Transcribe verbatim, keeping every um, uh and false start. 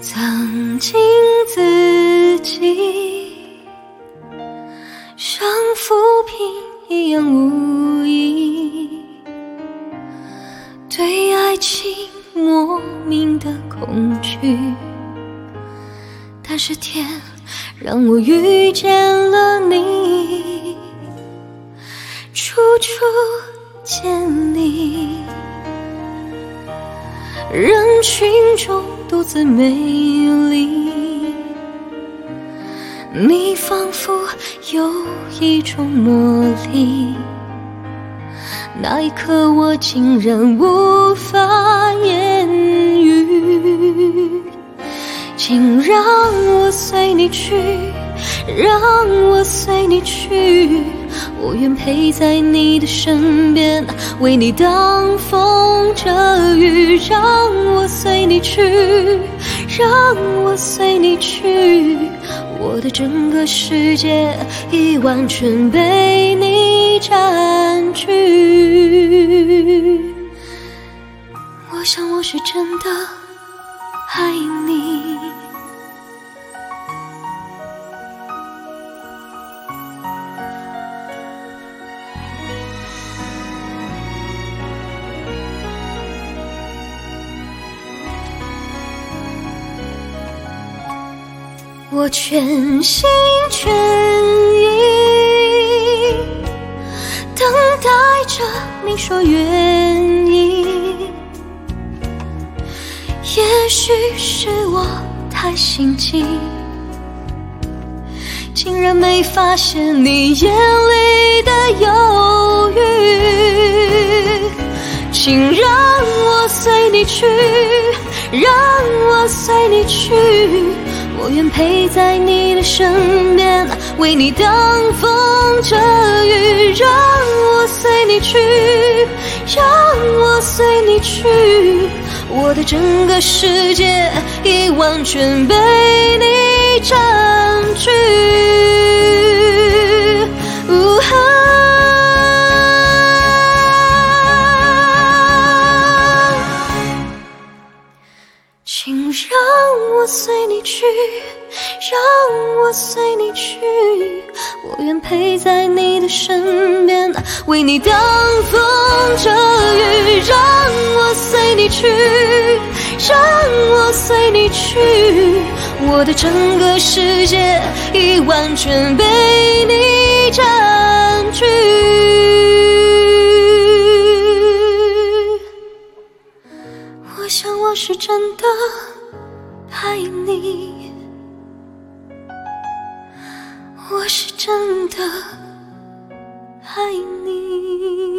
曾经自己像浮萍一样无意，对爱情莫名的恐惧，但是天让我遇见了你，处处见你，人群中独自美丽，你仿佛有一种魔力，那一刻我竟然无法言语，请让我随你去，让我随你去，我愿陪在你的身边，为你挡风遮雨，让我随你去，让我随你去，我的整个世界已完全被你占据。我想我是真的爱你。我全心全意等待着你说愿意，也许是我太心急，竟然没发现你眼里的犹豫，请让我随你去，让我随你去，我愿陪在你的身边，为你挡风遮雨，让我随你去，让我随你去，我的整个世界已完全被你占据。哦啊，请让我随你去，让我随你去，我愿陪在你的身边，为你挡风遮雨，让我随你去，让我随你去，我的整个世界已完全被你占据。我想我是真的爱你，我是真的爱你。